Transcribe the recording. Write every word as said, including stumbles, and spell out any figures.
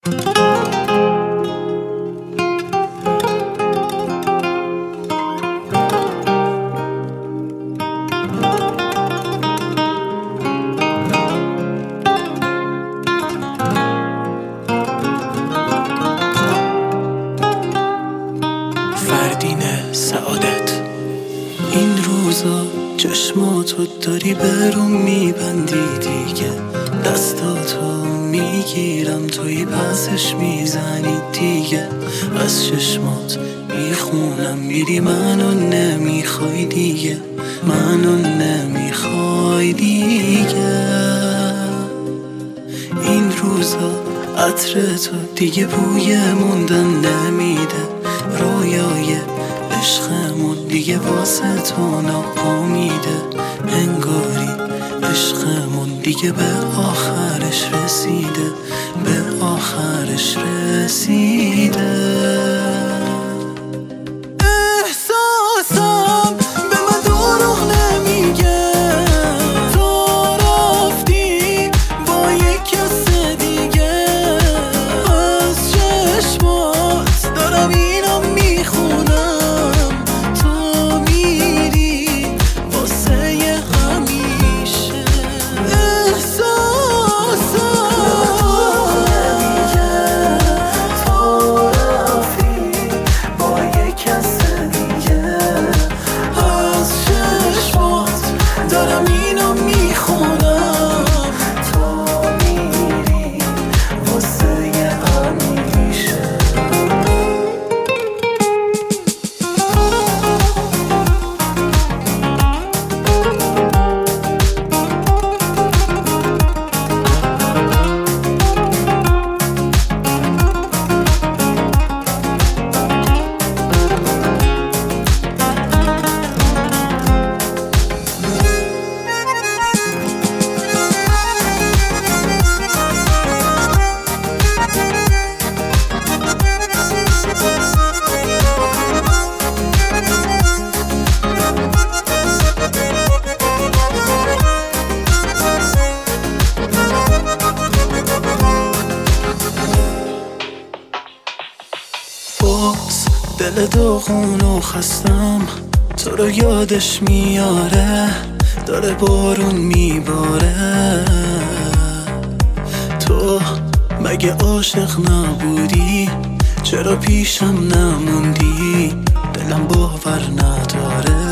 سعادت این روزا چشماتو داری برون میبندی دیگه، دستاتو میگیرم توی پسش میزنی دیگه، از چشمات میخونم میری منو نمیخوای دیگه، منو نمیخوای دیگه. این روزا عطر تو دیگه بوی موندن نمیده، رویای عشقمون دیگه واسه تو ناامیده، انگاری عشقمون دیگه به آخرش رسیده، به آخرش رسیده. احساسم به من دروغ نمیگه، تو رفتی با یک کس دیگه، از چشمات دارم اینو میخونم، تو میری واسه همیشه. احساسم تو رفتی با یک کس دیگه، از چشمات دارم اینو میخونم، تو میری واسه همیشه. باز دل داغون و خستم تو رو یادش میاره، داره بارون میباره. تو مگه عاشق نبودی؟ چرا پیشم نموندی؟ دلم باور نداره.